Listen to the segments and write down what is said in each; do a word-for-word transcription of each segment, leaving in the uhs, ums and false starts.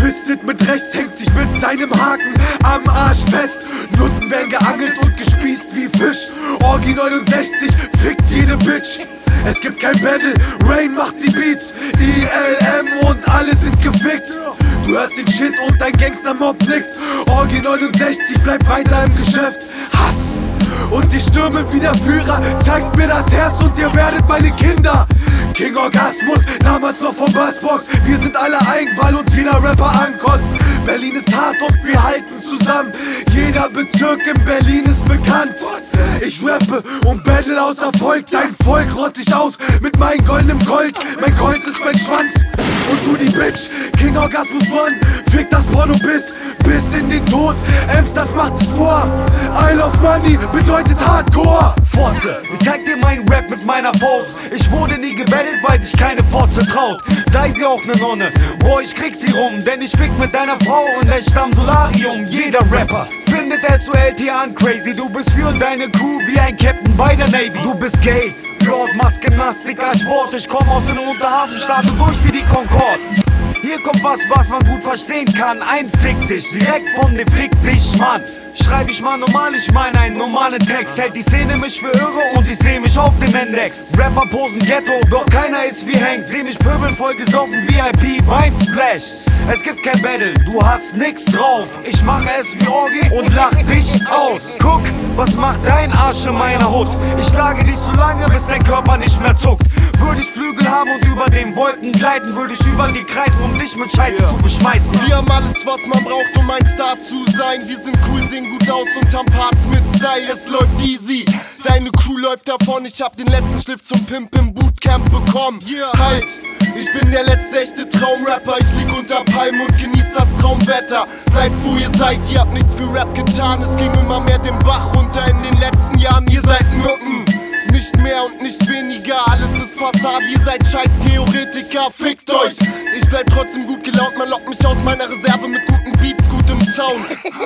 Twisted mit rechts, hängt sich mit seinem Haken am Arsch fest. Nutten werden geangelt und gespießt wie Fisch. Orgi neunundsechzig fickt jede Bitch. Es gibt kein Battle, Rain macht die Beats. I L M und alle sind gefickt. Du hörst den Shit und dein Gangster-Mob nickt. Orgi neunundsechzig bleibt weiter im Geschäft. Hass und die Stürme wie der Führer. Zeigt mir das Herz und ihr werdet meine Kinder. King Orgasmus, damals noch vom Bassbox. Wir sind alle eigen, weil uns jeder Rapper ankotzt. Berlin ist hart und wir halten zusammen. Jeder Bezirk in Berlin ist bekannt. Ich rappe und battle aus Erfolg. Dein Volk rott dich aus mit meinem goldenem Gold. Mein Gold ist mein Schwanz und du die Bitch. King Orgasmus One, fick das Porno bis, bis in den Tod. Amstaff macht es vor. I love money bedeutet Hardcore. Fotze, ich zeig dir meinen Rap mit meiner Faust. Ich wurde nie gebettelt, weil sich keine Fotze traut. Sei sie auch ne Nonne, boah ich krieg sie rum. Denn ich fick mit deiner Frau und echt am Solarium. Jeder Rapper findet S O L T an crazy. Du bist für deine Crew wie ein Captain bei der Navy. Du bist gay, Lord, machst Gymnastik als Sport. Ich komm aus den Unterhafenstaaten durch wie die Concorde. Hier kommt was, was man gut verstehen kann. Ein Fick dich, direkt von dem Fick dich, Mann. Schreib ich mal normal, ich meine einen normalen Text. Hält die Szene mich für irre und ich seh mich auf dem Index. Rapper posen Ghetto, doch keiner ist wie Hank. Seh mich pöbeln, voll gesoffen, V I P beim Splash. Es gibt kein Battle, du hast nix drauf. Ich mache es wie Orgi und lach dich aus. Guck, was macht dein Arsch in meiner Hut? Ich schlage dich so lange, bis dein Körper nicht mehr zuckt. Würde ich Flügel haben und über den Wolken gleiten, würde ich über die kreisen, um dich mit Scheiße yeah. zu beschmeißen. Wir haben alles, was man braucht, um ein Star zu sein. Wir sind cool, sehen gut aus und haben Parts mit Style. Es läuft easy, deine Crew läuft davon. Ich hab den letzten Schliff zum Pimp im Bootcamp bekommen. Yeah. Halt, ich bin der letzte echte Traumrapper. Ich lieg unter Palmen und genieß das Traumwetter. Bleibt wo ihr seid, ihr habt nichts für Rap getan. Es ging immer mehr den Bach runter in den letzten Jahren. Ihr seid Nutten, nicht mehr und nicht weniger, alles ist Fassade, ihr seid scheiß Theoretiker, fickt euch. Ich bleib trotzdem gut gelaunt, man lockt mich aus meiner Reserve mit guten Beats, gutem Sound.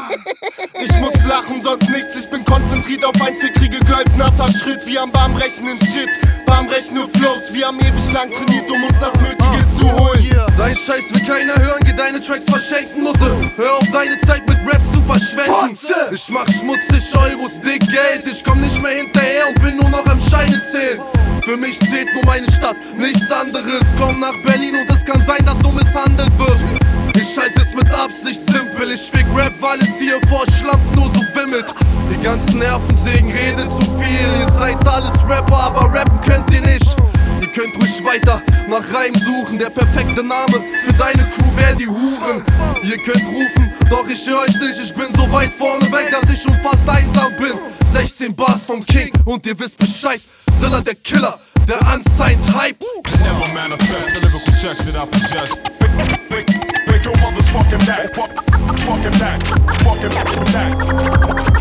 Ich muss lachen, sonst nichts, ich bin konzentriert auf eins, wir kriege Girls, nasser Schritt. Wir haben bahnbrechenden Shit, bahnbrechende Flows, wir haben ewig lang trainiert, um uns das Nötige zu holen. Dein Scheiß will keiner hören, geh deine Tracks verschenken, Nutte. Hör auf deine Zeit mit Rap zu verschwenden. Ich mach schmutzig Euros, dick Geld, ich komm nicht mehr hinterher und bin nur noch am Scheine zählen. Für mich zählt nur meine Stadt, nichts anderes. Komm nach Berlin und es kann sein, dass du misshandelt wirst. Ich halte es mit Absicht simpel, ich fick Rap, weil es hier vor Schlampen nur so wimmelt. Die ganzen Nervensägen reden zu viel, ihr seid alles Rapper, aber rappen könnt ihr nicht. Ihr könnt ruhig weiter nach Reim suchen, der perfekte Name für deine Crew wär die Huren. Ihr könnt rufen, doch ich hör euch nicht, ich bin so weit vorne weg, dass ich schon fast einsam bin. sechzehn Bars vom King und ihr wisst Bescheid, Zilla der Killer, der unsigned Hype. Never manifest the lyrical checks that I possess. Break your mother's fucking back, fucking back, fucking back.